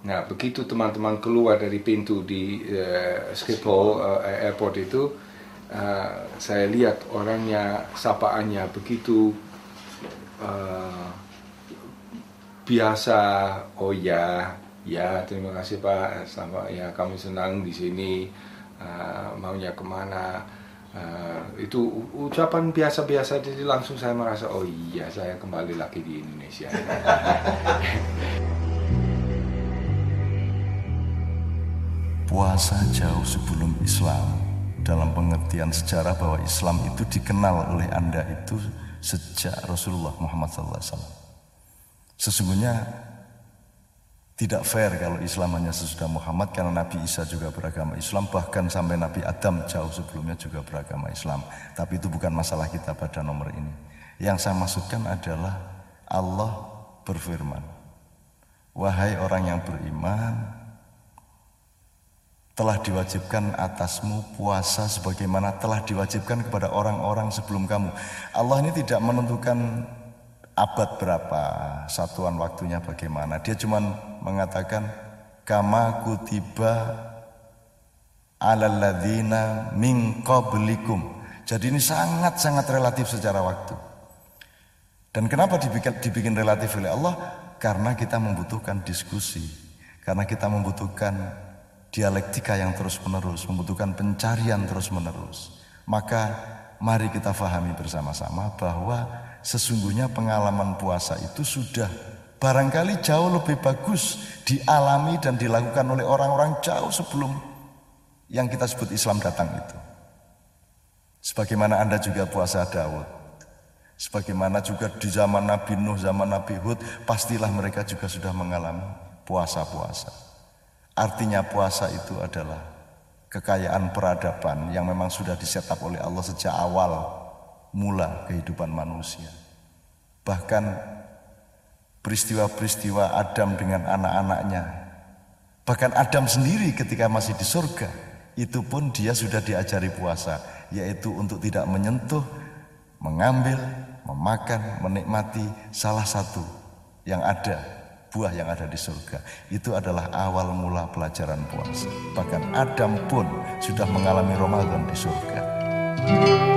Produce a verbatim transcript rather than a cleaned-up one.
Nah, begitu teman-teman keluar dari pintu di uh, Schiphol uh, airport itu, uh, saya lihat orangnya, sapaannya begitu uh, biasa. Oh ya, ya terima kasih Pak, sama ya kami senang di sini. Uh, maunya kemana? Uh, itu ucapan biasa-biasa, jadi langsung saya merasa oh iya saya kembali lagi di Indonesia. Puasa jauh sebelum Islam, dalam pengertian sejarah bahwa Islam itu dikenal oleh Anda itu sejak Rasulullah Muhammad sallallahu alaihi wasallam. Sesungguhnya tidak fair kalau Islam hanya sesudah Muhammad, karena Nabi Isa juga beragama Islam, bahkan sampai Nabi Adam jauh sebelumnya juga beragama Islam. Tapi itu bukan masalah kita pada nomor ini. Yang saya maksudkan adalah Allah berfirman, wahai orang yang beriman, telah diwajibkan atasmu puasa sebagaimana telah diwajibkan kepada orang-orang sebelum kamu. Allah ini tidak menentukan abad berapa, satuan waktunya bagaimana. Dia cuma mengatakan kama kutiba alal ladzina min qablikum. Jadi ini sangat-sangat relatif secara waktu. Dan kenapa dibikin, dibikin relatif oleh Allah? Karena kita membutuhkan diskusi, karena kita membutuhkan dialektika yang terus-menerus, membutuhkan pencarian terus-menerus. Maka mari kita fahami bersama-sama bahwa sesungguhnya pengalaman puasa itu sudah barangkali jauh lebih bagus dialami dan dilakukan oleh orang-orang jauh sebelum yang kita sebut Islam datang itu. Sebagaimana Anda juga puasa Daud, sebagaimana juga di zaman Nabi Nuh, zaman Nabi Hud, pastilah mereka juga sudah mengalami puasa-puasa. Artinya puasa itu adalah kekayaan peradaban yang memang sudah disetap oleh Allah sejak awal mula kehidupan manusia. Bahkan peristiwa-peristiwa Adam dengan anak-anaknya, bahkan Adam sendiri ketika masih di surga, itu pun dia sudah diajari puasa, yaitu untuk tidak menyentuh, mengambil, memakan, menikmati salah satu yang ada, buah yang ada di surga. Itu adalah awal mula pelajaran puasa. Bahkan Adam pun sudah mengalami Ramadan di surga.